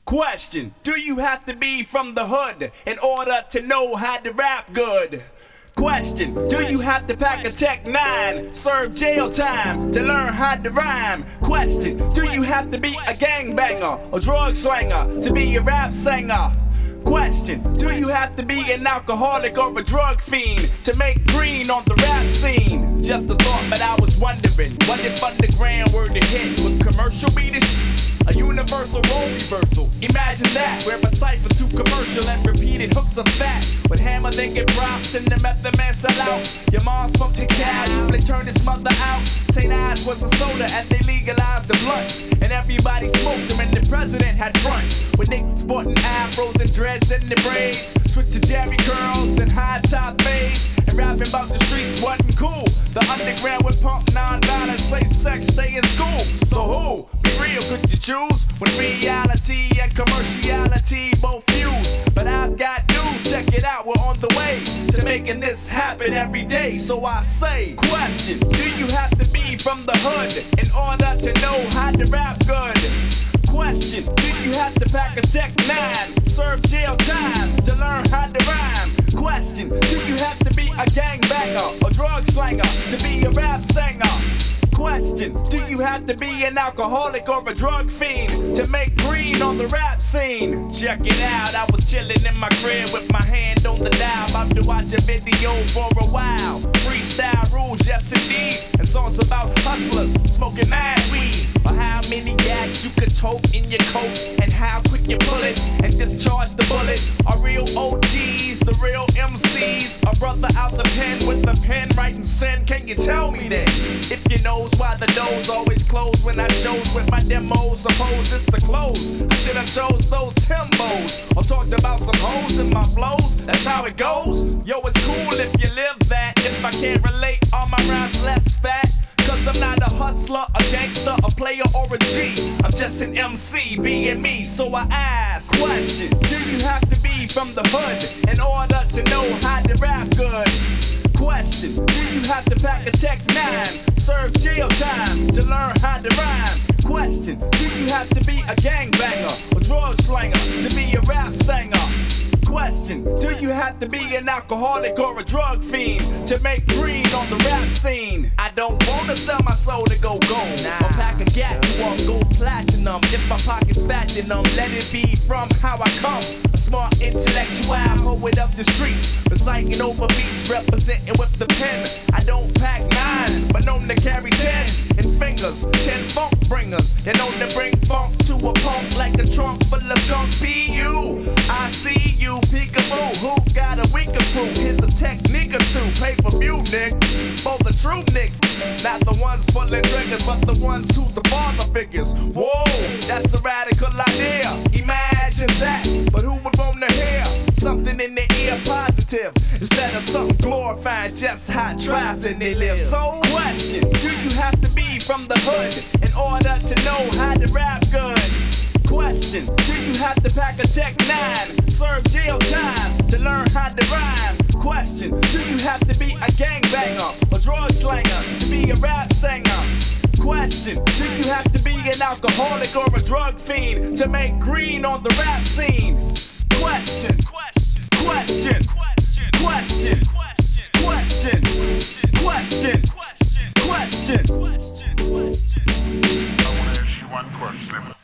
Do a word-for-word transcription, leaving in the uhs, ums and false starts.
Question, do you have to be from the hood in order to know how to rap good? Question, do you have to pack a Tech nine, serve jail time to learn how to rhyme? Question, do you have to be a gangbanger or drug slanger to be a rap singer? Question, do you have to be an alcoholic or a drug fiend to make green on the rap scene? Just a thought, but I was wondering, what if underground were to hit? Would commercial be the sh- a universal role reversal? Imagine that, where a cipher's too commercial and repeated hooks are fat. With hammer they get props and the method man sell out. Your mom's from Ticao, they turn his mother out. Saint Ives was a soda and they legalized the blunts. And everybody smoked them and the president had fronts. With niggas sporting afros and dreads and the braids. Switch to Jerry curls and high top fades. And rapping about the streets wasn't cool. The underground would pump non-violence, safe sex, stay in school. So who? Be real, could you choose? When reality and commerciality both fuse. But I've got news, check it out, we're on the way to making this happen every day. So I say, question, do you have to be from the hood in order to know how to rap good? Question, do you have to pack a Tech nine, serve jail time to learn how to rhyme? Question, do you have to be a gangbanger or drug slanger to be a rap singer? Question, do you have to be an alcoholic or a drug fiend to make green on the rap scene? Check it out, I was chilling in my crib with my hand on the dial, about to watch a video for a while. Freestyle rules, yes indeed, and songs about hustlers smoking mad weed. Or how many gags you could tote in your coat, and how quick you pull it and discharge the bullet. Are real O Gs, the real M Cs, a brother out the pen with the pen writing sin. Can you tell me that? If you knows why the doors always close when I chose with my demos, suppose it's the close. I should have chose those Timbos or talked about some hoes in my flows. That's how it goes. Yo, it's cool if you live that. If I can't relate, all my rhymes less fat. Cause I'm not a hustler, a gangster, a player, or a G. I'm just an M C, being me, so I ask. Question, do you have to be from the hood in order to know how to rap good? Question, do you have to pack a Tech nine, serve jail time to learn how to rhyme? Question, do you have to be a gangbanger or drug slanger to be a rap singer? Question, do you have to be an alcoholic or a drug fiend to make green on the rap scene? I don't wanna sell my soul to go gold, nah. Or pack a gat to want gold platinum. If my pocket's fat in them, let it be from how I come. A smart intellectual, poet up the streets, reciting over beats, representing with the pen. I don't pack nines, but known to carry tens and fingers. Ten funk bringers, they known to bring funk to a punk like a trunk full of skunk. P U, I see you. Peekaboo, who got a week or two? Here's a technique or two. Pay-per-view, Nick. For the true niggas, not the ones pulling triggers, but the ones who's the father figures. Whoa, that's a radical idea. Imagine that, but who would want to hear something in the ear positive instead of something glorifying just how trifling they live? So, question, do you have to be from the hood in order to know how to rap good? Question, do you have to pack a Tech nine, serve jail time to learn how to rhyme? Question, do you have to be a gangbanger or drug slanger to be a rap singer? Question, do you have to be an alcoholic or a drug fiend to make green on the rap scene? Question, question, question, question, question, question, question, question, question, question. I want to ask you one question.